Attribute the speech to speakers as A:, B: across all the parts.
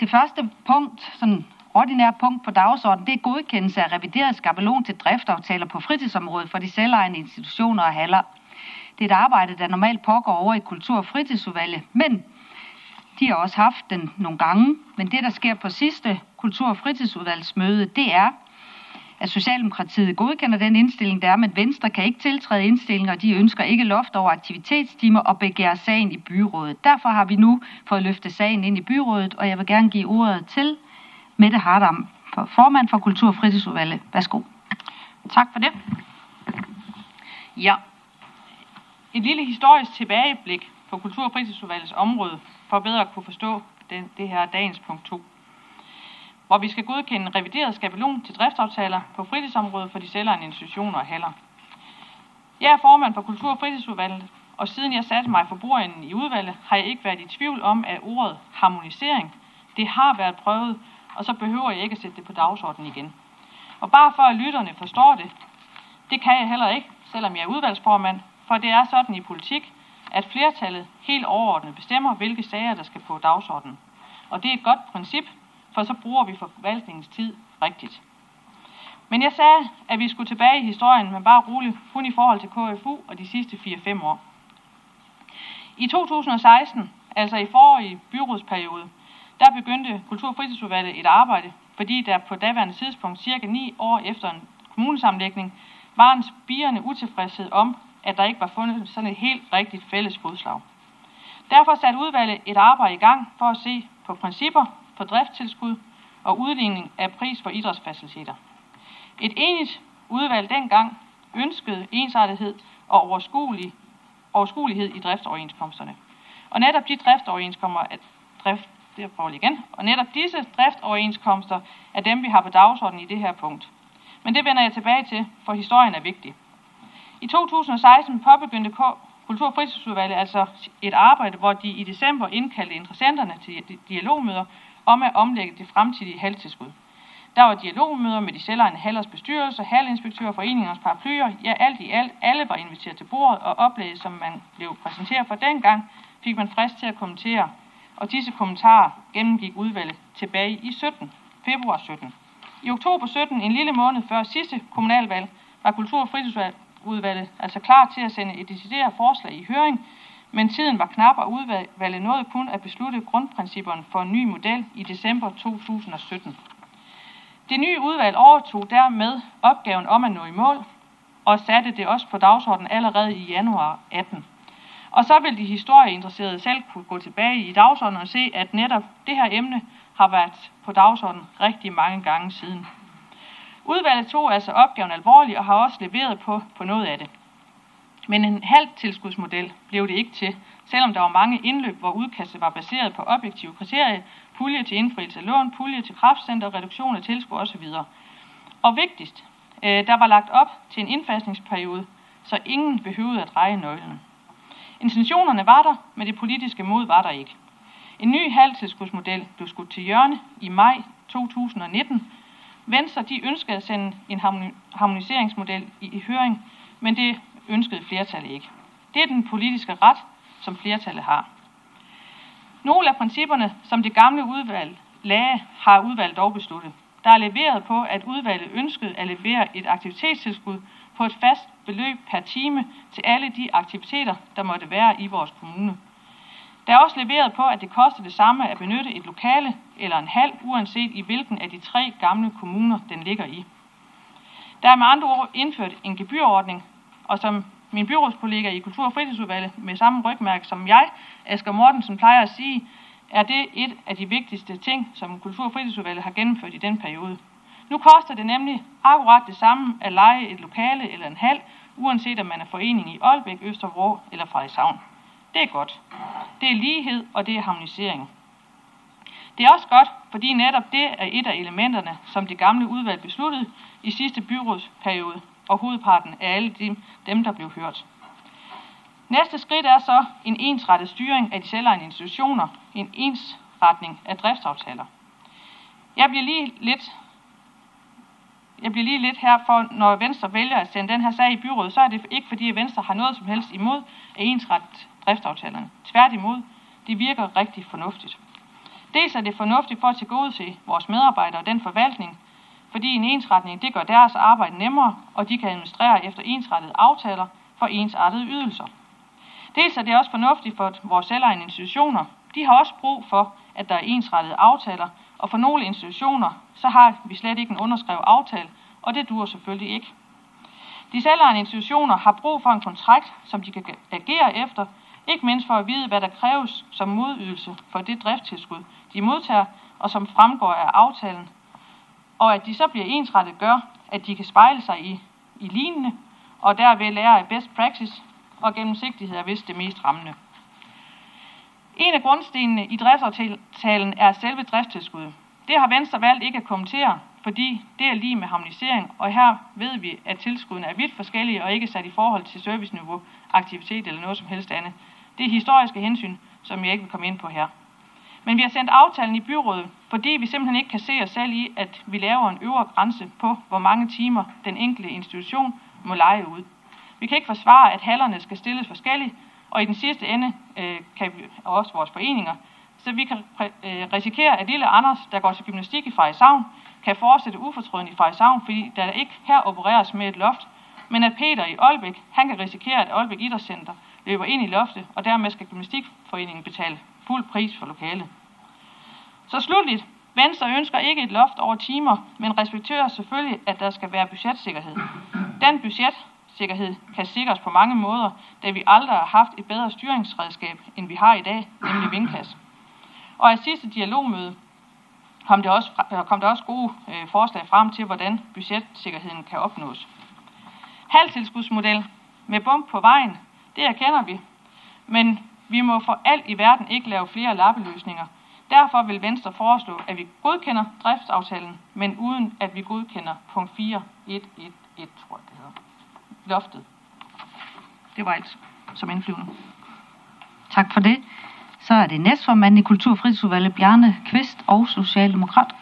A: Det første punkt, sådan ordinære punkt på dagsordenen, det er godkendelse af revideret skabelon til driftaftaler på fritidsområdet for de selvejende institutioner og haller. Det er et arbejde, der normalt pågår over i Kultur- og Fritidsudvalget, men de har også haft den nogle gange. Men det, der sker på sidste Kultur- og Fritidsudvalgsmøde, det er, at Socialdemokratiet godkender den indstilling, der er, men Venstre kan ikke tiltræde indstillingen, og de ønsker ikke loft over aktivitetstimer og begærer sagen i byrådet. Derfor har vi nu fået løftet sagen ind i byrådet, og jeg vil gerne give ordet til Mette Hardam, formand for Kultur- og Fritidsudvalget. Værsgo.
B: Tak for det. Ja, et lille historisk tilbageblik på Kultur- og Fritidsudvalgets område, for bedre at kunne forstå det her dagens punkt 2. Hvor vi skal godkende en revideret skabelon til driftsaftaler på fritidsområdet for de selvejende institutioner og haller. Jeg er formand for Kultur- og Fritidsudvalget, og siden jeg satte mig for bordenden i udvalget, har jeg ikke været i tvivl om, at ordet harmonisering, det har været prøvet, og så behøver jeg ikke at sætte det på dagsordenen igen. Og bare for at lytterne forstår det, det kan jeg heller ikke, selvom jeg er udvalgsformand, for det er sådan i politik, at flertallet helt overordnet bestemmer, hvilke sager der skal på dagsordenen. Og det er et godt princip, for så bruger vi forvaltningens tid rigtigt. Men jeg sagde, at vi skulle tilbage i historien, men bare roligt, kun i forhold til KFU og de sidste 4-5 år. I 2016, altså i forrige byrådsperiode, der begyndte Kultur- og Fritidsudvalget et arbejde, fordi der på daværende tidspunkt, cirka 9 år efter en kommunesammenlægning, var en spirende utilfredshed om, at der ikke var fundet sådan et helt rigtigt fælles fodslag. Derfor satte udvalget et arbejde i gang for at se på principper for driftstilskud og udligning af pris for idrætsfaciliteter. Et enigt udvalg dengang ønskede ensartethed og overskuelighed i driftsoverenskomsterne. Og netop disse driftsoverenskomster er dem, vi har på dagsordenen i det her punkt. Men det vender jeg tilbage til, for historien er vigtig. I 2016 påbegyndte Kultur- og Fritidsudvalget altså et arbejde, hvor de i december indkaldte interessenterne til dialogmøder om at omlægge det fremtidige halvtilskud. Der var dialogmøder med de selvejende hallers bestyrelser, hallinspektører, foreningernes paraplyer. Ja, alt i alt, alle var inviteret til bordet, og oplægget, som man blev præsenteret for dengang, fik man frist til at kommentere. Og disse kommentarer gennemgik udvalget tilbage i februar 17. I oktober 17, en lille måned før sidste kommunalvalg, var Kultur- og Fritidsudvalget altså klar til at sende et decideret forslag i høring, men tiden var knap, og udvalget nåede kun at beslutte grundprincipperne for en ny model i december 2017. Det nye udvalg overtog dermed opgaven om at nå i mål, og satte det også på dagsordenen allerede i januar 18. Og så vil de historieinteresserede selv kunne gå tilbage i dagsordenen og se, at netop det her emne har været på dagsordenen rigtig mange gange siden. Udvalget tog altså opgaven alvorligt og har også leveret på noget af det. Men en halv tilskudsmodel blev det ikke til, selvom der var mange indløb, hvor udkastet var baseret på objektive kriterier, pulje til indfrielse af lån, pulje til kraftcenter, reduktion af tilskud osv. Og vigtigst, der var lagt op til en indfasningsperiode, så ingen behøvede at dreje nøglen. Intentionerne var der, men det politiske mod var der ikke. En ny halvtilskudsmodel blev skudt til hjørne i maj 2019. Venstre de ønskede at sende en harmoniseringsmodel i høring, men det ønskede flertallet ikke. Det er den politiske ret, som flertallet har. Nogle af principperne, som det gamle udvalg lagde, har udvalget dog besluttet. Der er leveret på, at udvalget ønskede at levere et aktivitetstilskud på et fast beløb per time til alle de aktiviteter, der måtte være i vores kommune. Der er også leveret på, at det koster det samme at benytte et lokale eller en hal, uanset i hvilken af de 3 gamle kommuner den ligger i. Der er med andre ord indført en gebyrordning, og som min byrådskollega i Kultur- og Fritidsudvalget med samme rygmærke som jeg, Asger Mortensen, plejer at sige, er det et af de vigtigste ting, som Kultur- og Fritidsudvalget har gennemført i den periode. Nu koster det nemlig akkurat det samme at leje et lokale eller en hal, uanset om man er forening i Aalbæk, Østervrå eller Frederikshavn. Det er godt. Det er lighed, og det er harmonisering. Det er også godt, fordi netop det er et af elementerne, som det gamle udvalg besluttede i sidste byrådsperiode, og hovedparten af alle dem, der blev hørt. Næste skridt er så en ensrettet styring af de selvejende institutioner, en ensretning af driftsaftaler. Jeg bliver lige lidt her, for når Venstre vælger at sende den her sag i byrådet, så er det ikke fordi, at Venstre har noget som helst imod at ensrette driftsaftalerne. Tværtimod, det virker rigtig fornuftigt. Dels er det fornuftigt for at tilgodese vores medarbejdere og den forvaltning, fordi en ensretning det gør deres arbejde nemmere, og de kan administrere efter ensrettede aftaler for ensartede ydelser. Dels er det også fornuftigt for vores selvejende institutioner. De har også brug for, at der er ensrettede aftaler, og for nogle institutioner, så har vi slet ikke en underskrevet aftale, og det duer selvfølgelig ikke. De selvejende institutioner har brug for en kontrakt, som de kan agere efter, ikke mindst for at vide, hvad der kræves som modydelse for det driftstilskud, de modtager, og som fremgår af aftalen. Og at de så bliver ensrettet gør, at de kan spejle sig i lignende, og derved lære af best practice, og gennemsigtighed er vist det mest rammende. En af grundstenene i driftsaftalen er selve driftstilskuddet. Det har Venstre valgt ikke at kommentere, fordi det er lige med harmonisering, og her ved vi, at tilskuddene er vidt forskellige og ikke sat i forhold til serviceniveau, aktivitet eller noget som helst andet. Det er historiske hensyn, som jeg ikke vil komme ind på her. Men vi har sendt aftalen i byrådet, fordi vi simpelthen ikke kan se os selv i, at vi laver en øvre grænse på, hvor mange timer den enkelte institution må leje ud. Vi kan ikke forsvare, at hallerne skal stilles forskelligt, og i den sidste ende kan vi også vores foreninger, så vi kan risikere, at lille Anders, der går til gymnastik i Frederikshavn, kan fortsætte ufortrødent i Frederikshavn, fordi der ikke her opereres med et loft, men at Peter i Aalbæk, han kan risikere, at Aalbæk Idrætscenter løber ind i loftet, og dermed skal gymnastikforeningen betale fuld pris for lokalet. Så slutligt, Venstre ønsker ikke et loft over timer, men respekterer selvfølgelig, at der skal være budgetsikkerhed. Den budgetsikkerhed kan sikres på mange måder, da vi aldrig har haft et bedre styringsredskab, end vi har i dag, nemlig Vinkas. Og af sidste dialogmøde kom der også gode forslag frem til, hvordan budgetsikkerheden kan opnås. Halvtilskudsmodel med bump på vejen, det erkender vi, men vi må for alt i verden ikke lave flere lappeløsninger. Derfor vil Venstre foreslå, at vi godkender driftsaftalen, men uden at vi godkender punkt 4.1.1, tror jeg det hedder. Loftet. Det var alt som indflyvende.
A: Tak for det. Så er det næstformand i Kultur- og Fritidsudvalget, Bjarne Kvist og Socialdemokrat.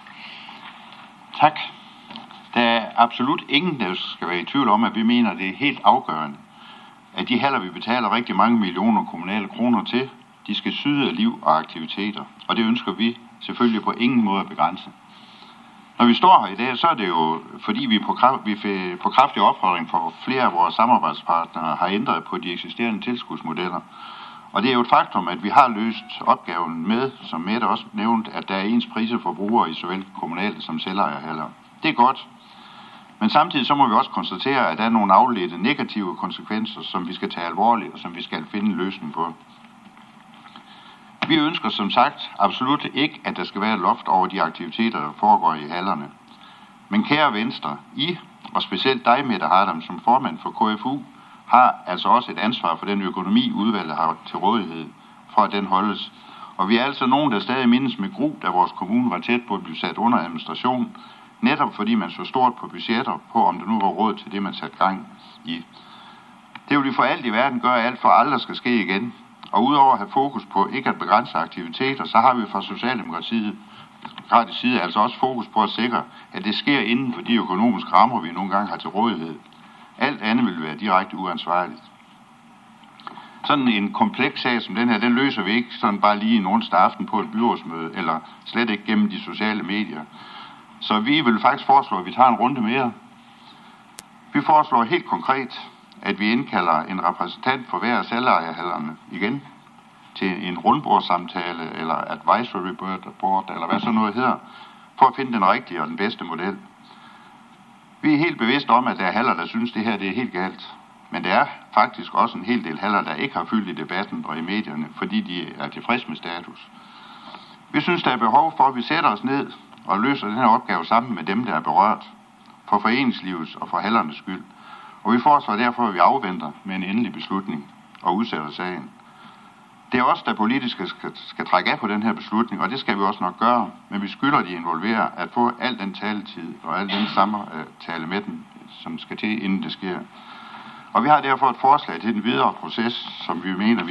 C: Tak. Der er absolut ingen, der skal være i tvivl om, at vi mener, at det er helt afgørende, at de haller, vi betaler rigtig mange millioner kommunale kroner til, de skal syde af liv og aktiviteter. Og det ønsker vi selvfølgelig på ingen måde at begrænse. Når vi står her i dag, så er det jo, fordi vi på kraftig opfordring for flere af vores samarbejdspartnere har ændret på de eksisterende tilskudsmodeller. Og det er jo et faktum, at vi har løst opgaven med, som Mette også nævnt, at der er ens priser for brugere i såvel kommunale som selvejerhaller. Det er godt. Men samtidig så må vi også konstatere, at der er nogle afledte negative konsekvenser, som vi skal tage alvorligt og som vi skal finde en løsning på. Vi ønsker som sagt absolut ikke, at der skal være et loft over de aktiviteter, der foregår i hallerne. Men kære Venstre, I, og specielt dig, Mette Hardam, som formand for KFU, har altså også et ansvar for den økonomi, udvalget har til rådighed, for at den holdes. Og vi er altså nogen, der stadig mindes med gru, da vores kommune var tæt på at blive sat under administration, netop fordi man så stort på budgetter på, om der nu var råd til det, man satte gang i. Det vil vi for alt i verden gøre alt for aldrig skal ske igen. Og udover at have fokus på ikke at begrænse aktiviteter, så har vi fra Socialdemokratiets side altså også fokus på at sikre, at det sker inden for de økonomiske rammer, vi nogle gange har til rådighed. Alt andet vil være direkte uansvarligt. Sådan en kompleks sag som den her, den løser vi ikke sådan bare lige en onsdag aften på et byrådsmøde, eller slet ikke gennem de sociale medier. Så vi vil faktisk foreslå, at vi tager en runde mere. Vi foreslår helt konkret, at vi indkalder en repræsentant for hver af selvejerhallerne igen til en rundbordssamtale eller advisory board, eller hvad så noget hedder, for at finde den rigtige og den bedste model. Vi er helt bevidste om, at der er haller, der synes, det her det er helt galt. Men der er faktisk også en hel del haller, der ikke har fyldt i debatten og i medierne, fordi de er tilfreds med status. Vi synes, der er behov for, at vi sætter os ned og løser den her opgave sammen med dem, der er berørt, for foreningslivets og for hallernes skyld. Og vi foreslår derfor, at vi afventer med en endelig beslutning og udsætter sagen. Det er os, der politisk skal trække af på den her beslutning, og det skal vi også nok gøre, men vi skylder de involvere at få al den taletid og al den samtale med dem, som skal til, inden det sker. Og vi har derfor et forslag til den videre proces, som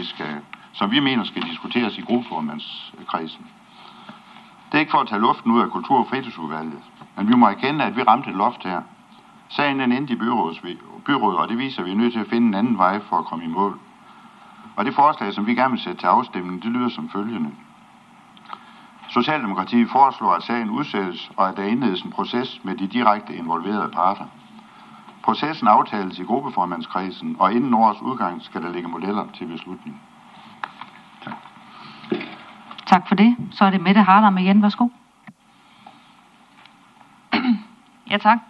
C: vi mener skal diskuteres i gruppeformandskredsen. Det er ikke for at tage luften ud af Kultur- og Fritidsudvalget, men vi må erkende, at vi ramte et loft her. Sagen den endte i byrådet, og det viser, at vi er nødt til at finde en anden vej for at komme i mål. Og det forslag, som vi gerne vil sætte til afstemning, det lyder som følgende. Socialdemokratiet foreslår, at sagen udsættes, og at der indledes en proces med de direkte involverede parter. Processen aftales i gruppeformandskredsen, og inden årets udgang skal der ligge modeller til beslutning. Tak.
A: Tak for det. Så er det Mette Hardam igen. Værsgo.
B: Ja, tak.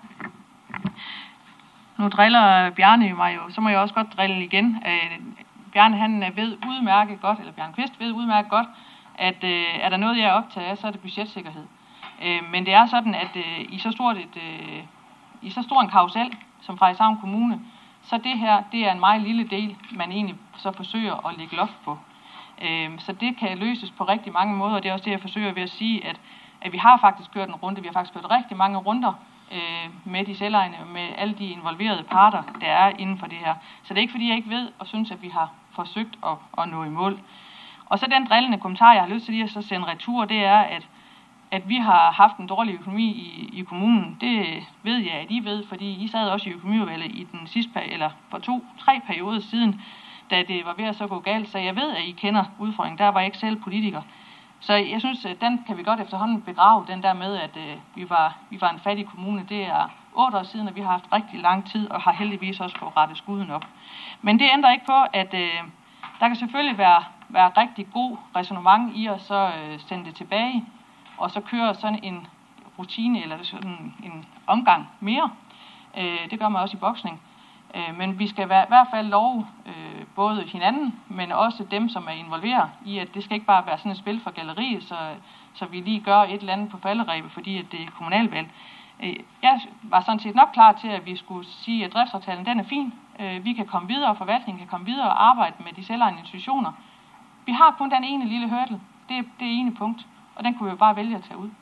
B: Nu driller Bjarne mig jo, så må jeg også godt drille igen. Bjarne han ved udmærket godt, eller Bjarne Kvist ved udmærket godt, at er der noget, jeg er optaget af, så er det budgetsikkerhed. Men det er sådan, at i så stor en karusel, som Frederikshavn Kommune, så det her, det er en meget lille del, man egentlig så forsøger at lægge loft på. Så det kan løses på rigtig mange måder, og det er også det, jeg forsøger ved at sige, at vi har faktisk kørt en runde, vi har faktisk kørt rigtig mange runder med de selvejende, med alle de involverede parter, der er inden for det her. Så det er ikke fordi, jeg ikke ved og synes, at vi har forsøgt at nå i mål. Og så den drillende kommentar, jeg har lyst til lige at så sende retur, det er, at vi har haft en dårlig økonomi i kommunen. Det ved jeg, at I ved, fordi I sad også i økonomiudvalget i den sidste eller for 2-3 perioder siden, da det var ved at så gå galt. Så jeg ved, at I kender udfordringen. Der var jeg ikke selv politiker. Så jeg synes, at den kan vi godt efterhånden begrave, den der med, at vi var en fattig kommune. Det er 8 år siden, og vi har haft rigtig lang tid, og har heldigvis også fået rettet skuden op. Men det ændrer ikke på, at der kan selvfølgelig være rigtig god ræsonnement i at så sende det tilbage, og så køre sådan en rutine, eller sådan en omgang mere. Det gør man også i boksning. Men vi skal i hvert fald love både hinanden, men også dem, som er involveret i, at det skal ikke bare være sådan et spil for galleriet, så vi lige gør et eller andet på falderæbet, fordi at det er kommunalvalg. Jeg var sådan set nok klar til, at vi skulle sige, at driftsaftalen den er fin. Vi kan komme videre, og forvaltningen kan komme videre og arbejde med de selvejende institutioner. Vi har kun den ene lille hurdle. Det er det ene punkt, og den kunne vi jo bare vælge at tage ud.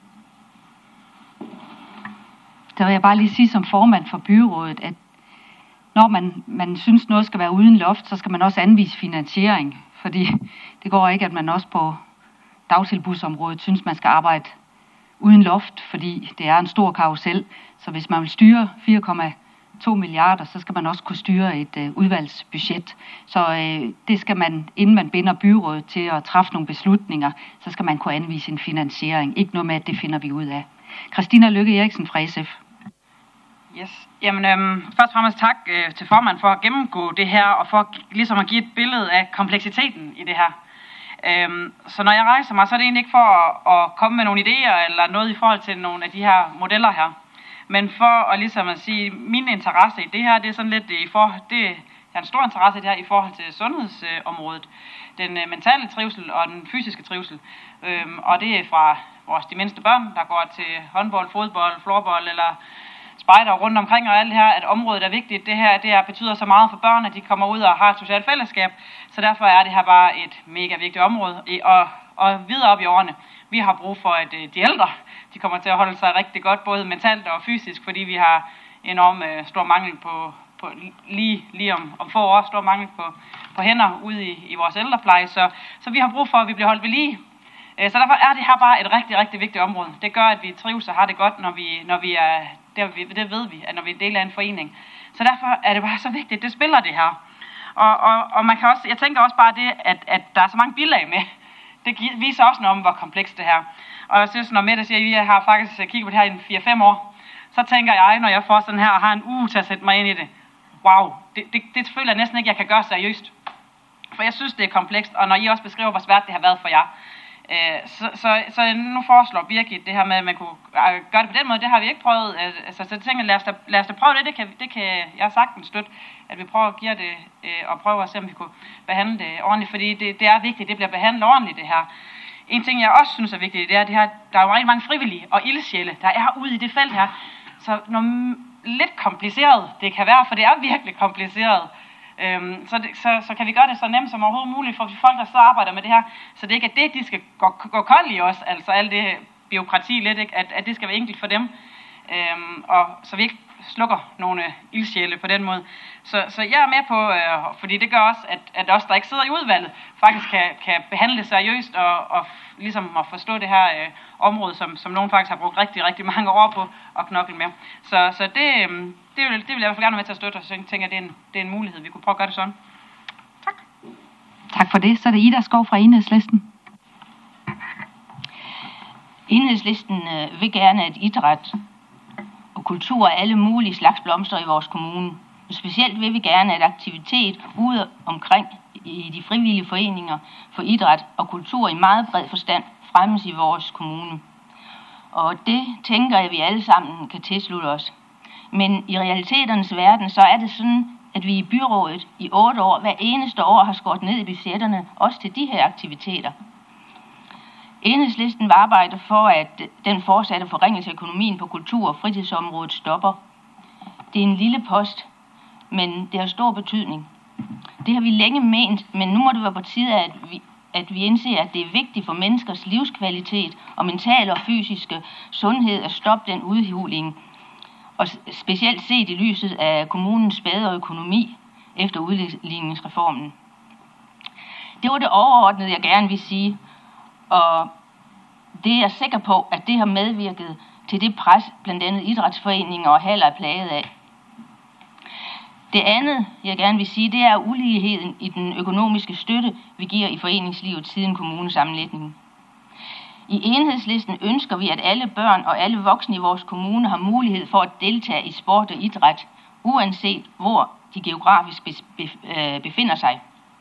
A: Der vil jeg bare lige sige som formand for byrådet, at når man synes noget skal være uden loft, så skal man også anvise finansiering. Fordi det går ikke, at man også på dagtilbudsområdet synes, man skal arbejde uden loft, fordi det er en stor karusel. Så hvis man vil styre 4,2 milliarder, så skal man også kunne styre et udvalgsbudget. Så det skal man, inden man binder byrådet til at træffe nogle beslutninger, så skal man kunne anvise en finansiering. Ikke noget med, at det finder vi ud af. Christina Lykke Eriksen fra SF.
D: Yes. Jamen, først og fremmest tak til formanden for at gennemgå det her, og for ligesom at give et billede af kompleksiteten i det her. Så når jeg rejser mig, så er det egentlig ikke for at komme med nogle idéer, eller noget i forhold til nogle af de her modeller her. Men for at ligesom at sige, min interesse i det her, det er sådan lidt jeg har en stor interesse i det her i forhold til sundhedsområdet. Den mentale trivsel og den fysiske trivsel. Og det er fra de mindste børn, der går til håndbold, fodbold, floorball eller spejder rundt omkring og alt det her, at området er vigtigt. Det her betyder så meget for børn, at de kommer ud og har et socialt fællesskab. Så derfor er det her bare et mega vigtigt område. Og videre op i årene, vi har brug for, at de ældre, de kommer til at holde sig rigtig godt, både mentalt og fysisk, fordi vi har enorm stor mangel på lige om få år, stor mangel på hænder ude i vores ældrepleje. Så vi har brug for, at vi bliver holdt ved lige. Så derfor er det her bare et rigtig, rigtig vigtigt område. Det gør, at vi trives og har det godt, når vi er det ved vi, at når vi er en del af en forening. Så derfor er det bare så vigtigt, det spiller det her. Og man kan også, jeg tænker også bare det, at der er så mange bilag med. Det viser også noget om, hvor komplekst det her. Og jeg synes, når Mette siger, at jeg har faktisk kigget på det her i 4-5 år, så tænker jeg, når jeg får sådan her og har en uge til at sætte mig ind i det, wow, det føler jeg næsten ikke, jeg kan gøre seriøst. For jeg synes, det er komplekst, og når I også beskriver, hvor svært det har været for jer, så nu foreslår Birgit det her med, at man kunne gøre det på den måde. Det har vi ikke prøvet. Så jeg tænker, lad os da prøve det. Det kan jeg sagtens støtte, at vi prøver at give det og prøve at se, om vi kunne behandle det ordentligt. Fordi det er vigtigt, det bliver behandlet ordentligt, det her. En ting, jeg også synes er vigtigt, det er det her, der er jo rigtig mange frivillige og ildsjæle, der er ude i det felt her. Så noget lidt kompliceret det kan være, for det er virkelig kompliceret. Så kan vi gøre det så nemt som overhovedet muligt for folk, der så arbejder med det her, så det ikke er det, de skal gå kold i os, altså alt det bureaukrati lidt, ikke? At det skal være enkelt for dem, og så vi ikke slukker nogle ildsjæle på den måde. Så jeg er med på, fordi det gør også, at os, der ikke sidder i udvalget, faktisk kan behandle det seriøst og ligesom at forstå det her område, som nogen faktisk har brugt rigtig, rigtig mange år på at knokle med. Så det vil jeg i hvert fald gerne være med til at støtte, og så tænker jeg, det er en mulighed, vi kunne prøve at gøre det sådan. Tak.
A: Tak for det. Så er det Ida Skov fra Enhedslisten.
E: Enhedslisten vil gerne, at idræt og kultur og alle mulige slags blomster i vores kommune. Specielt vil vi gerne, at aktivitet ude omkring i de frivillige foreninger for idræt og kultur i meget bred forstand fremmes i vores kommune. Og det tænker jeg, at vi alle sammen kan tilslutte os. Men i realiteternes verden, så er det sådan, at vi i byrådet i 8 år, hver eneste år, har skåret ned i budgetterne, også til de her aktiviteter. Enhedslisten vil arbejde for, at den fortsatte forringelse af økonomien på kultur- og fritidsområdet stopper. Det er en lille post, men det har stor betydning. Det har vi længe ment, men nu må det være på tide, at vi indser, at det er vigtigt for menneskers livskvalitet og mentale og fysiske sundhed at stoppe den udhuling, og specielt set i lyset af kommunens bedre økonomi efter udligningsreformen. Det var det overordnede, jeg gerne vil sige, og det er jeg sikker på, at det har medvirket til det pres, blandt andet idrætsforeninger og haller er plaget af. Det andet, jeg gerne vil sige, det er uligheden i den økonomiske støtte, vi giver i foreningslivet siden kommunesammenlægningen. I Enhedslisten ønsker vi, at alle børn og alle voksne i vores kommune har mulighed for at deltage i sport og idræt, uanset hvor de geografisk befinder sig.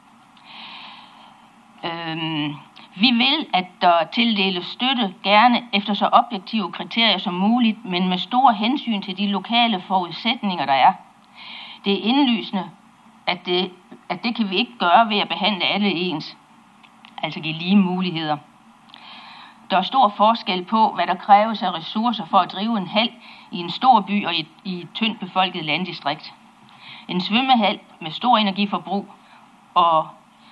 E: Vi vil, at der tildeles støtte gerne efter så objektive kriterier som muligt, men med store hensyn til de lokale forudsætninger, der er. Det er indlysende, at det kan vi ikke gøre ved at behandle alle ens, altså give lige muligheder. Der er stor forskel på, hvad der kræves af ressourcer for at drive en hal i en stor by og i et tyndt befolket landdistrikt. En svømmehal med stor energiforbrug og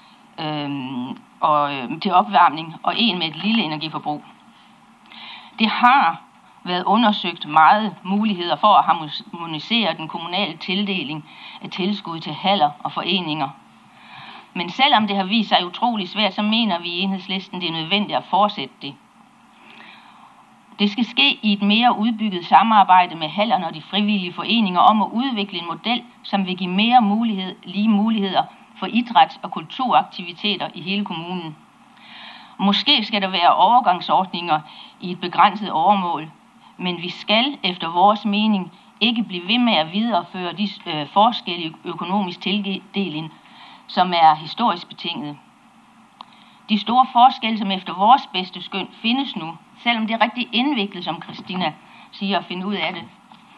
E: til opvarmning, og en med et lille energiforbrug. Det har været undersøgt meget muligheder for at harmonisere den kommunale tildeling af tilskud til haller og foreninger. Men selvom det har vist sig utrolig svært, så mener vi i Enhedslisten, det er nødvendigt at fortsætte det. Det skal ske i et mere udbygget samarbejde med hallerne og de frivillige foreninger om at udvikle en model, som vil give mere lige muligheder for idræts- og kulturaktiviteter i hele kommunen. Måske skal der være overgangsordninger i et begrænset overmål, men vi skal efter vores mening ikke blive ved med at videreføre de forskelle i økonomisk tildeling, som er historisk betinget. De store forskelle, som efter vores bedste skøn findes nu, selvom det er rigtig indviklet, som Christina siger, at finde ud af det,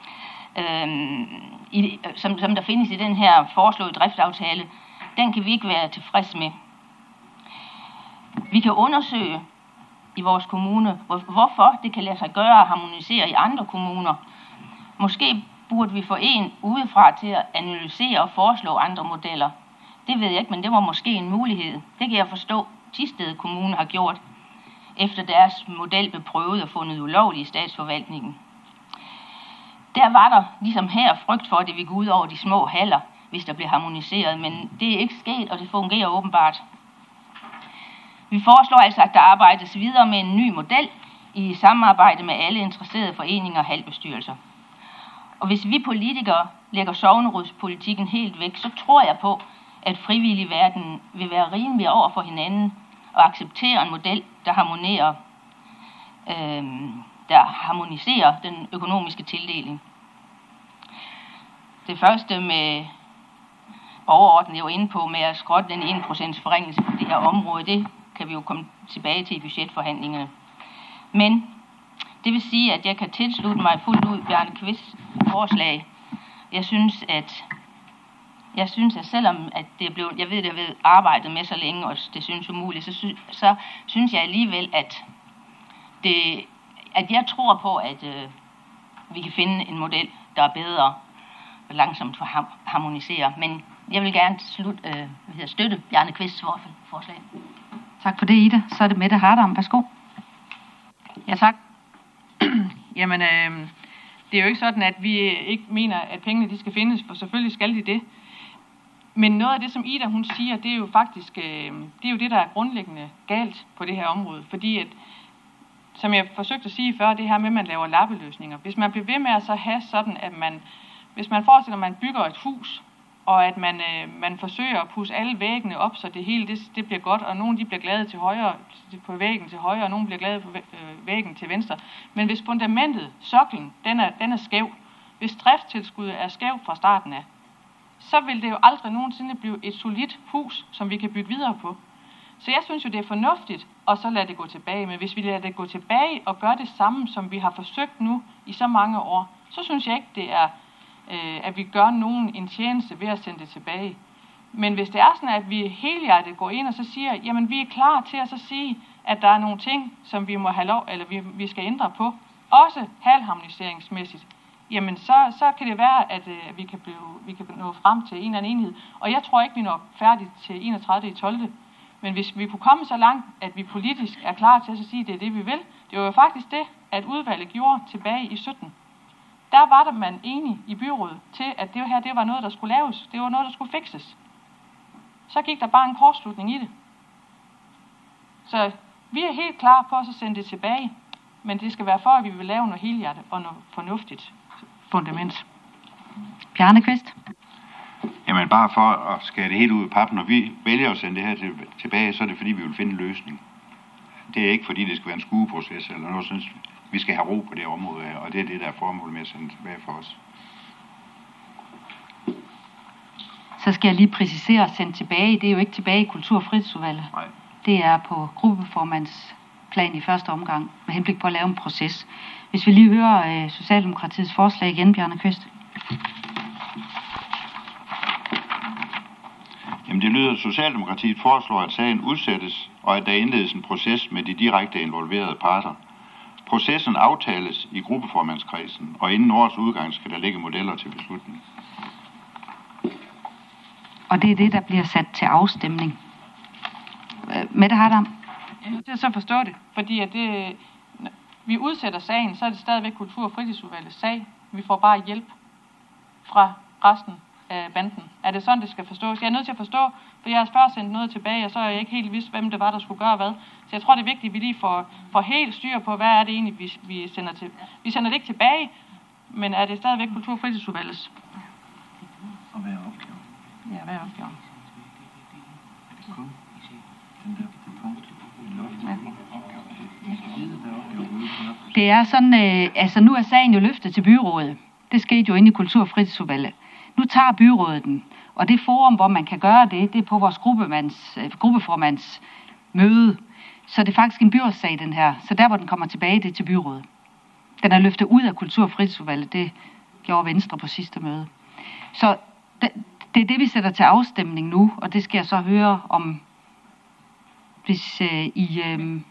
E: som der findes i den her foreslåede driftsaftale, den kan vi ikke være tilfreds med. Vi kan undersøge i vores kommune, hvorfor det kan lade sig gøre at harmonisere i andre kommuner. Måske burde vi få en udefra til at analysere og foreslå andre modeller. Det ved jeg ikke, men det var måske en mulighed. Det kan jeg forstå, Thisted Kommune har gjort, efter deres model blev prøvet og fundet ulovlig i statsforvaltningen. Der var der, ligesom her, frygt for, at det ville gå ud over de små haller, hvis der blev harmoniseret, men det er ikke sket, og det fungerer åbenbart. Vi foreslår altså, at der arbejdes videre med en ny model i samarbejde med alle interesserede foreninger og halbestyrelser. Og hvis vi politikere lægger sognerådspolitikken helt væk, så tror jeg på, at frivillig verden vil være rimelig over for hinanden og acceptere en model, der harmoniserer den økonomiske tildeling. Det første med overordnet, jeg var inde på med at skrotte den 1% forringelse på det her område, det kan vi jo komme tilbage til i budgetforhandlingerne. Men det vil sige, at jeg kan tilslutte mig fuldt ud Bjarne Qvists forslag. Jeg synes, at selvom at det blev, jeg ved, det har været arbejdet med så længe, og det synes umuligt, så synes jeg alligevel, at jeg tror på, at vi kan finde en model, der er bedre og langsomt for at harmonisere. Men jeg vil gerne støtte Bjarne Qvists forslag.
A: Tak for det, Ida. Så er det Mette Hardam. Værsgo.
B: Ja, tak. Jamen, det er jo ikke sådan, at vi ikke mener, at pengene de skal findes, for selvfølgelig skal de det. Men noget af det, som Ida hun siger, det er jo faktisk det, der er grundlæggende galt på det her område. Fordi at, som jeg forsøgte at sige før, det her med, at man laver lappeløsninger. Hvis man bliver ved med at så have sådan, at hvis man forestiller, at man bygger et hus, og at man forsøger at pusse alle væggene op, så det hele det bliver godt, og nogle de bliver glade til højre, på væggen til højre, og nogle bliver glade på væggen til venstre. Men hvis fundamentet, soklen, den er skæv, hvis driftstilskuddet er skævt fra starten af, så vil det jo aldrig nogensinde blive et solidt hus, som vi kan bygge videre på. Så jeg synes jo, det er fornuftigt, og så lade det gå tilbage. Men hvis vi lader det gå tilbage og gør det samme, som vi har forsøgt nu i så mange år, så synes jeg ikke, det er, at vi gør nogen en tjeneste ved at sende det tilbage. Men hvis det er sådan, at vi helhjertet går ind og så siger, jamen vi er klar til at så sige, at der er nogle ting, som vi må have lov, eller vi skal ændre på, også halvharmoniseringsmæssigt, jamen så kan det være, at vi kan nå frem til en eller anden enhed. Og jeg tror ikke, vi når færdigt til 31.12. Men hvis vi kunne komme så langt, at vi politisk er klar til at sige, at det er det, vi vil. Det var jo faktisk det, at udvalget gjorde tilbage i 17. Der var man enig i byrådet til, at det her det var noget, der skulle laves. Det var noget, der skulle fikses. Så gik der bare en kortslutning i det. Så vi er helt klar på at sende det tilbage. Men det skal være for, at vi vil lave noget helhjertet og noget fornuftigt fundament.
A: Bjarne Kvist.
C: Jamen bare for at skære det helt ud af pappen, når vi vælger at sende det her tilbage, så er det fordi, vi vil finde en løsning. Det er ikke fordi, det skal være en skueproces eller noget, synes vi skal have ro på det område her, og det er det, der er formålet med at sende tilbage for os.
A: Så skal jeg lige præcisere at sende tilbage. Det er jo ikke tilbage i Kultur- og Fritidsudvalget.
C: Nej.
A: Det er på gruppeformandsplan i første omgang, med henblik på at lave en proces. Hvis vi lige hører Socialdemokratiets forslag igen, Bjarne Kvist.
C: Jamen det lyder, at Socialdemokratiet foreslår, at sagen udsættes, og at der indledes en proces med de direkte involverede parter. Processen aftales i gruppeformandskredsen, og inden årets udgang skal der ligge modeller til beslutning.
A: Og det er det, der bliver sat til afstemning. Mette Hardam.
B: Jeg er nødt til at så forstå det, fordi at vi udsætter sagen, så er det stadigvæk Kultur- og Fritidsudvalgets sag. Vi får bare hjælp fra resten af banden. Er det sådan, det skal forstås? Jeg er nødt til at forstå, for jeg har før sendt noget tilbage, og så er jeg ikke helt vidst, hvem det var, der skulle gøre hvad. Så jeg tror, det er vigtigt, at vi lige får helt styr på, hvad er det egentlig, vi sender til. Vi sender det ikke tilbage, men er det stadigvæk Kultur- og Fritidsudvalgets?
C: Og hvad er opgaven?
B: Ja, hvad er opgaven?
A: Det er sådan, altså nu er sagen jo løftet til byrådet. Det skete jo inde i Kultur- og Fritidsudvalget. Nu tager byrådet den, og det forum, hvor man kan gøre det er på vores gruppeformands møde. Så det er faktisk en byrådssag, den her. Så der, hvor den kommer tilbage, det er til byrådet. Den er løftet ud af Kultur- og Fritidsudvalget. Det gjorde Venstre på sidste møde. Så det er det, vi sætter til afstemning nu, og det skal jeg så høre om, hvis jamen.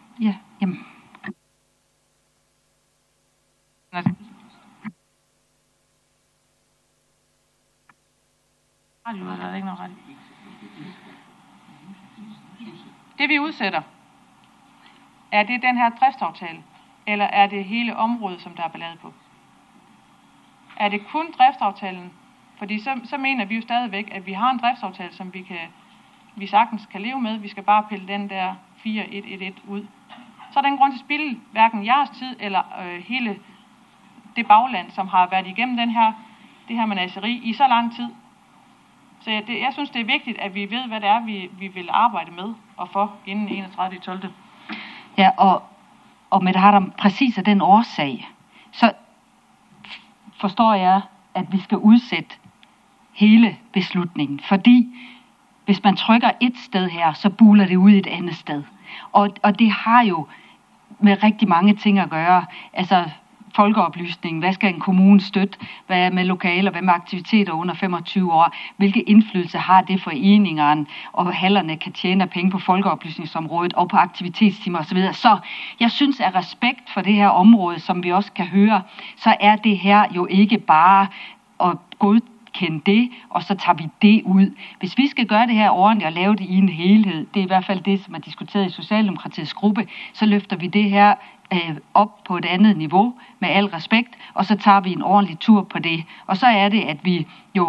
B: Det vi udsætter, er det den her driftsaftale, eller er det hele området, som der er ballade på? Er det kun driftsaftalen? Fordi så mener vi jo stadigvæk, at vi har en driftsaftale, som vi sagtens kan leve med. Vi skal bare pille den der 4111 ud. Så er der ingen grund til at spilde hverken jeres tid eller hele det bagland, som har været igennem det her menageri i så lang tid. Så jeg synes, det er vigtigt, at vi ved, hvad det er, vi vil arbejde med og for inden 31.12.
A: Ja, og Mette Hardam, præcis af den årsag, så forstår jeg, at vi skal udsætte hele beslutningen. Fordi hvis man trykker et sted her, så buler det ud et andet sted. Og det har jo med rigtig mange ting at gøre. Altså folkeoplysning, hvad skal en kommune støtte, hvad med lokaler, hvad med aktiviteter under 25 år, hvilke indflydelse har det foreningerne, og hallerne kan tjene penge på folkeoplysningsområdet og på aktivitetstimer osv. Så jeg synes, at respekt for det her område, som vi også kan høre, så er det her jo ikke bare at godkende det, og så tager vi det ud. Hvis vi skal gøre det her ordentligt og lave det i en helhed, det er i hvert fald det, som er diskuteret i Socialdemokratiets gruppe, så løfter vi det her op på et andet niveau, med al respekt, og så tager vi en ordentlig tur på det. Og så er det, at vi jo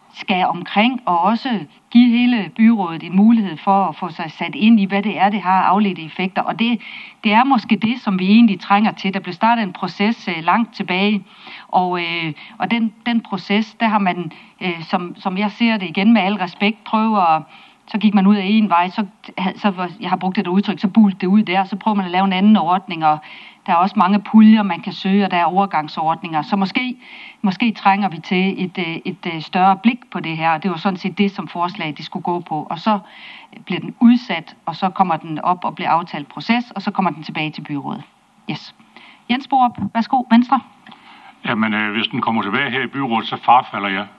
A: skal omkring og også give hele byrådet en mulighed for at få sig sat ind i, hvad det er, det har afledte effekter. Og det er måske det, som vi egentlig trænger til. Der blev startet en proces langt tilbage, og den proces, der har man, som jeg ser det igen med al respekt, så gik man ud af en vej, så jeg har brugt det udtryk, så bulte det ud der, så prøver man at lave en anden ordning, og der er også mange puljer, man kan søge, og der er overgangsordninger. Så måske trænger vi til et større blik på det her, og det var sådan set det, som forslaget de skulle gå på. Og så bliver den udsat, og så kommer den op og bliver aftalt proces, og så kommer den tilbage til byrådet. Yes. Jens Borup, værsgo, Venstre.
F: Jamen, hvis den kommer tilbage her i byrådet, så frafalder jeg.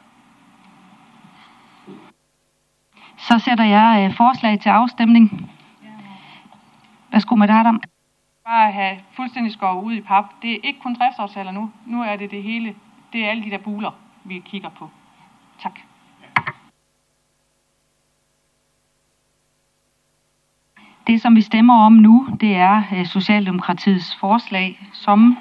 A: Så sætter jeg forslag til afstemning. Værsgo med dig, Adam.
B: Bare have fuldstændig skåret ud i pap. Det er ikke kun driftsaftaler nu. Nu er det hele. Det er alle de der buler, vi kigger på. Tak.
A: Det, som vi stemmer om nu, det er Socialdemokratiets forslag, som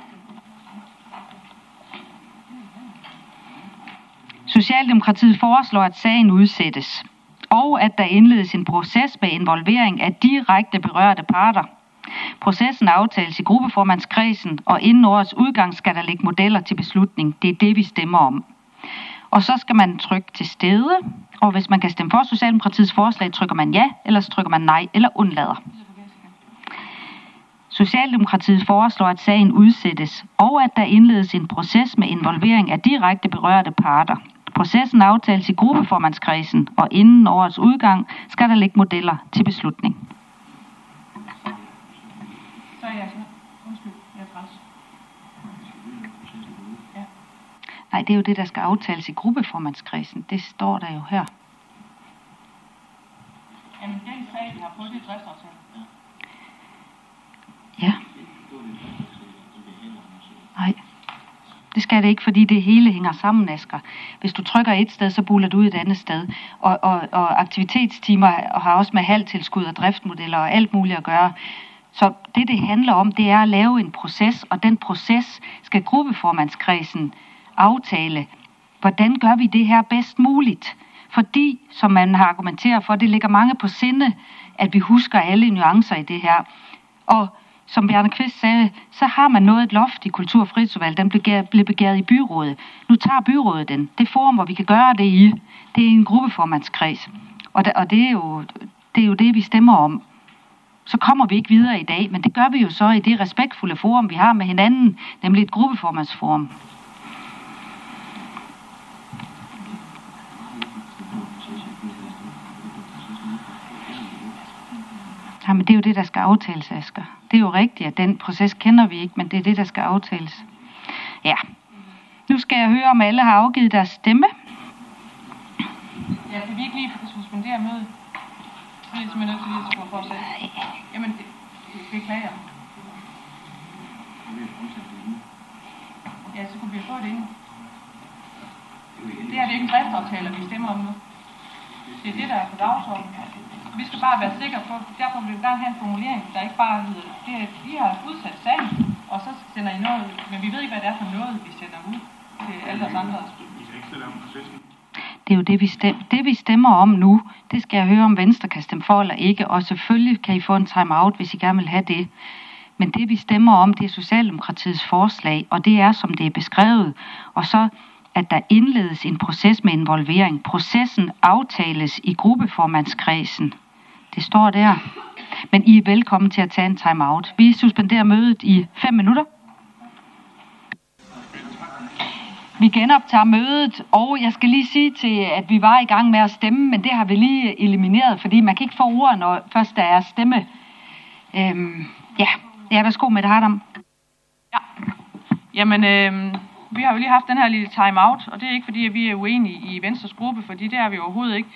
A: Socialdemokratiet foreslår, at sagen udsættes, og at der indledes en proces med involvering af direkte berørte parter. Processen aftales i gruppeformandskredsen, og inden årets udgang skal der ligge modeller til beslutning. Det er det, vi stemmer om. Og så skal man trykke til stede, og hvis man kan stemme for Socialdemokratiets forslag, trykker man ja, eller så trykker man nej, eller undlader. Socialdemokratiet foreslår, at sagen udsættes, og at der indledes en proces med involvering af direkte berørte parter. Processen aftales i gruppeformandskredsen, og inden årets udgang skal der ligge modeller til beslutning.
B: Så er jeg så. Undskyld, jeg er træls. Ja.
A: Nej, det er jo det, der skal aftales i gruppeformandskredsen. Det står der jo her.
B: Jamen, det er en sag, vi har fået i driftsaftalen.
A: Ja. Nej. Det skal det ikke, fordi det hele hænger sammen, Asger. Hvis du trykker et sted, så buller du ud et andet sted. Og aktivitetstimer har også med halvtilskud og driftmodeller og alt muligt at gøre. Så det handler om, det er at lave en proces, og den proces skal gruppeformandskredsen aftale. Hvordan gør vi det her bedst muligt? Fordi, som man har argumenteret for, det ligger mange på sinde, at vi husker alle nuancer i det her. Og som Bjarne Kvist sagde, så har man nået et loft i Kultur- og Fritidsudvalget. Den blev begæret i byrådet. Nu tager byrådet den. Det forum, hvor vi kan gøre det i, det er en gruppeformandskreds. Og det er jo det, vi stemmer om. Så kommer vi ikke videre i dag, men det gør vi jo så i det respektfulde forum, vi har med hinanden, nemlig et gruppeformandsforum. Jamen, det er jo det, der skal aftales, Asger. Det er jo rigtigt, at den proces kender vi ikke, men det er det, der skal aftales. Ja. Nu skal jeg høre, om alle har afgivet deres stemme.
B: Ja, kan vi ikke lige suspendere mødet? Det er simpelthen nødt til lige at få for at sige. Jamen, det beklager. Ja, så kunne vi få det ind. Det her det er ikke en driftaftale, vi stemmer om nu. Det er det, der er på dagsordenen. Vi skal bare være sikre på, derfor vil vi gerne have en formulering, der ikke bare hedder, det er, I har udsat sagen, og så sender I noget, men vi ved ikke, hvad det er for noget, vi sender ud til alle os andre.
A: Det er jo det, vi stemmer om nu. Det skal jeg høre, om Venstre kan stemme for eller ikke, og selvfølgelig kan I få en time-out, hvis I gerne vil have det. Men det, vi stemmer om, det er Socialdemokratiets forslag, og det er, som det er beskrevet, og så at der indledes en proces med involvering. Processen aftales i gruppeformandskredsen. Det står der. Men I er velkommen til at tage en time-out. Vi suspenderer mødet i 5 minutter. Vi genoptager mødet, og jeg skal lige sige til, at vi var i gang med at stemme, men det har vi lige elimineret, fordi man kan ikke få ordet, når først der er stemme. Ja, værsgo med det, Adam.
B: Ja, jamen, vi har jo lige haft den her lille time-out, og det er ikke fordi, at vi er uenige i Venstres gruppe, fordi det er vi overhovedet ikke.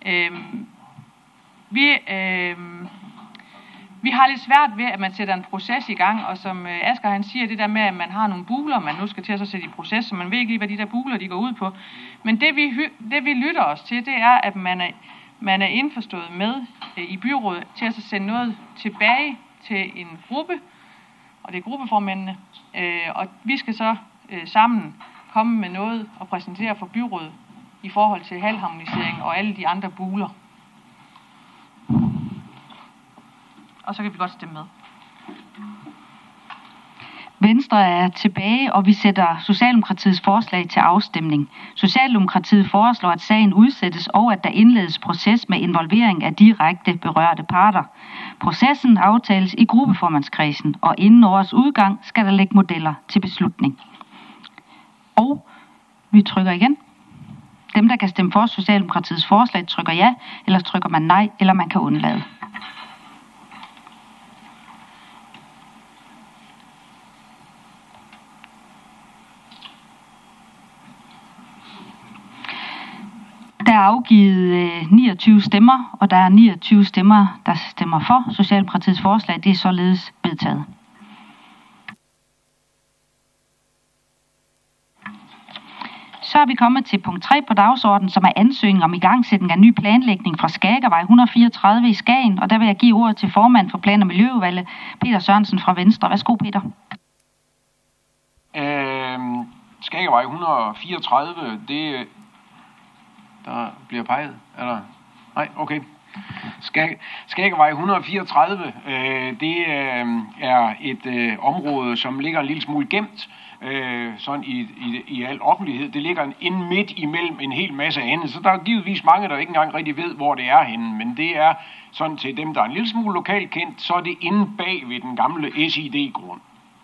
B: Vi har lidt svært ved, at man sætter en proces i gang, og som Asger han siger, det der med, at man har nogle buler, man nu skal til at sætte i proces, så man ved ikke lige, hvad de der buler de går ud på. Men det vi lytter os til, det er, at man er indforstået med i byrådet til at sende noget tilbage til en gruppe, og det er gruppeformændene, og vi skal så sammen komme med noget og præsentere for byrådet i forhold til halvharmonisering og alle de andre buler. Og så kan vi godt stemme med.
A: Venstre er tilbage, og vi sætter Socialdemokratiets forslag til afstemning. Socialdemokratiet foreslår, at sagen udsættes, og at der indledes proces med involvering af direkte berørte parter. Processen aftales i gruppeformandskredsen, og inden årets udgang skal der lægge modeller til beslutning. Og vi trykker igen. Dem, der kan stemme for Socialdemokratiets forslag, trykker ja, eller trykker man nej, eller man kan undlade. Der er afgivet 29 stemmer, og der er 29 stemmer, der stemmer for Socialdemokratiets forslag. Det er således vedtaget. Så er vi kommet til punkt 3 på dagsordenen, som er ansøgning om igangsætning af ny planlægning fra Skagervej 134 i Skagen. Og der vil jeg give ordet til formand for Plan- og Miljøudvalget, Peter Sørensen fra Venstre. Værsgo, Peter.
G: Skagervej 134, det... Der bliver peget, eller? Nej, okay. Skagervej 134, det er et område, som ligger en lille smule gemt, sådan i al offentlighed. Det ligger inde midt imellem en hel masse andet, så der er givetvis mange, der ikke engang rigtig ved, hvor det er henne, men det er sådan til dem, der er en lille smule lokalt kendt, så er det inde bag ved den gamle SID-grund.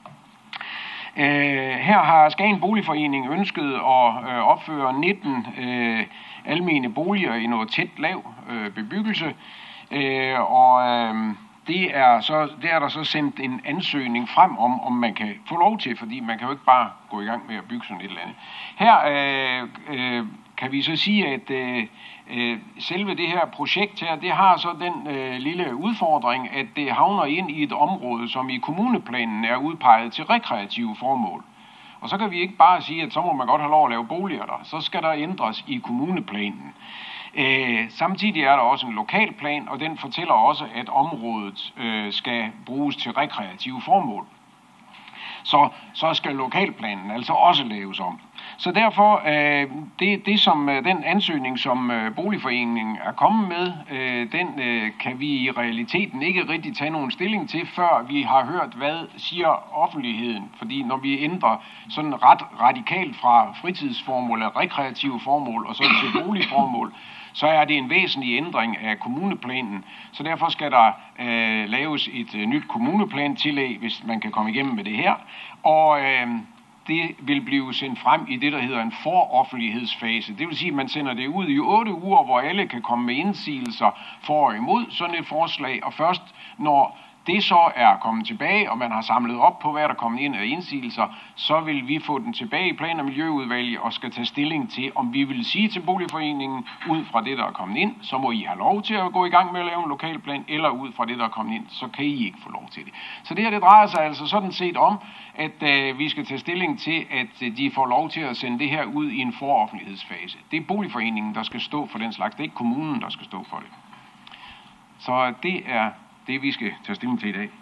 G: Her har Skagen Boligforening ønsket at opføre 19 almene boliger i noget tæt lav bebyggelse, og det er der så sendt en ansøgning frem om man kan få lov til, fordi man kan jo ikke bare gå i gang med at bygge sådan et eller andet. Her kan vi så sige, at selve det her projekt her, det har så den lille udfordring, at det havner ind i et område, som i kommuneplanen er udpeget til rekreative formål. Og så kan vi ikke bare sige, at så må man godt have lov at lave boliger der. Så skal der ændres i kommuneplanen. Samtidig er der også en lokalplan, og den fortæller også, at området skal bruges til rekreative formål. Så skal lokalplanen altså også laves om. Så derfor, den ansøgning, som Boligforeningen er kommet med, den kan vi i realiteten ikke rigtig tage nogen stilling til, før vi har hørt, hvad siger offentligheden. Fordi når vi ændrer sådan ret radikalt fra fritidsformål eller rekreative formål og så til boligformål, så er det en væsentlig ændring af kommuneplanen. Så derfor skal der laves et nyt kommuneplantillæg, hvis man kan komme igennem med det her. Og det vil blive sendt frem i det, der hedder en foroffentlighedsfase. Det vil sige, at man sender det ud i 8 uger, hvor alle kan komme med indsigelser for og imod sådan et forslag. Og først når det så er kommet tilbage, og man har samlet op på, hvad der er kommet ind af indsigelser, så vil vi få den tilbage i Plan- og Miljøudvalget og skal tage stilling til, om vi vil sige til Boligforeningen, ud fra det, der er kommet ind, så må I have lov til at gå i gang med at lave en lokalplan, eller ud fra det, der er kommet ind, så kan I ikke få lov til det. Så det her, det drejer sig altså sådan set om, at vi skal tage stilling til, at de får lov til at sende det her ud i en foroffentlighedsfase. Det er Boligforeningen, der skal stå for den slags. Det er ikke kommunen, der skal stå for det. Så det er det, vi skal tage stilling til i dag.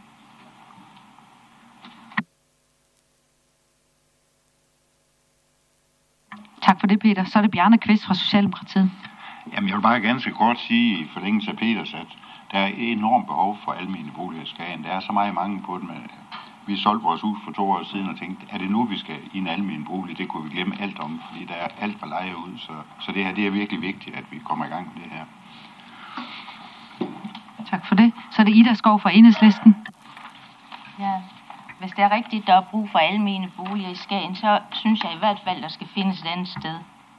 A: Tak for det, Peter. Så er det Bjarne Kvist fra Socialdemokratiet.
C: Jamen, jeg vil bare ganske kort sige i forlængelse af Peters, at der er enormt behov for almene boliger i Skagen. Der er så meget mange på dem. Vi solgte vores hus for 2 år siden og tænkte, er det nu, vi skal i en almen bolig? Det kunne vi glemme alt om, fordi der er alt for leje ud. Så det her, det er virkelig vigtigt, at vi kommer i gang med det her.
A: Tak for det. Så er det Ida Skov fra Enhedslisten.
E: Ja, hvis det er rigtigt, der er brug for almene boliger i Skagen, så synes jeg i hvert fald, der skal findes et andet sted.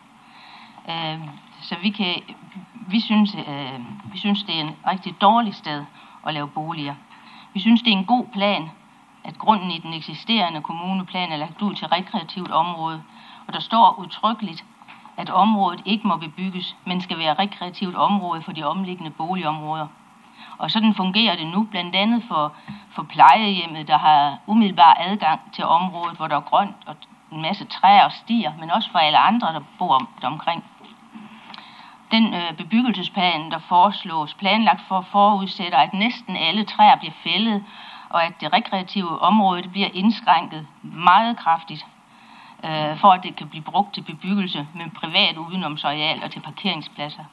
E: Så vi synes, det er en rigtig dårlig sted at lave boliger. Vi synes, det er en god plan, at grunden i den eksisterende kommuneplan er lagt ud til rekreativt område, og der står udtrykkeligt, at området ikke må bebygges, men skal være rekreativt område for de omliggende boligområder. Og sådan fungerer det nu, blandt andet for plejehjemmet, der har umiddelbar adgang til området, hvor der er grønt og en masse træer og stier, men også for alle andre, der bor omkring. Den bebyggelsesplan, der foreslås planlagt forudsætter, at næsten alle træer bliver fældet, og at det rekreative område bliver indskrænket meget kraftigt. for at det kan blive brugt til bebyggelse med privat udenomsareal og til parkeringspladser.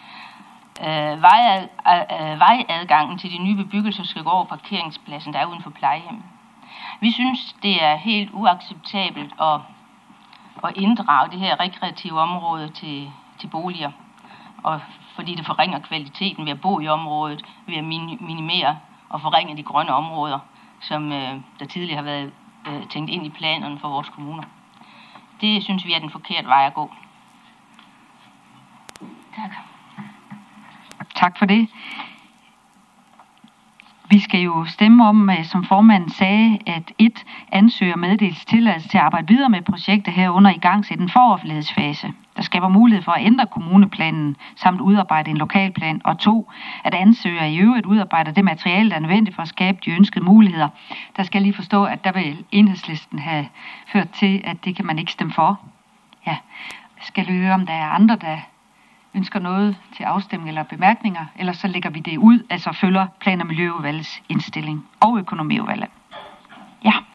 E: Vejadgangen til de nye bebyggelser skal gå over parkeringspladsen, der er uden for plejehjem. Vi synes, det er helt uacceptabelt at inddrage det her rekreative område til boliger, og fordi det forringer kvaliteten ved at bo i området, ved at minimere og forringe de grønne områder, som der tidligere har været tænkt ind i planerne for vores kommuner. Det synes vi er den forkerte vej at gå. Tak.
A: Tak for det. Vi skal jo stemme om, som formanden sagde, at ansøger meddeles tilladelse til at arbejde videre med projektet herunder i gang til den foroffentlighedsfase, der skaber mulighed for at ændre kommuneplanen samt udarbejde en lokalplan, og 2, at ansøger i øvrigt udarbejder det materiale, der er nødvendigt for at skabe de ønskede muligheder. Der skal jeg lige forstå, at der vil Enhedslisten have ført til, at det kan man ikke stemme for. Ja, skal vi høre, om der er andre, der ønsker noget til afstemning eller bemærkninger, eller så lægger vi det ud, altså følger Plan- og Miljøudvalgets indstilling og Økonomiudvalget. Ja.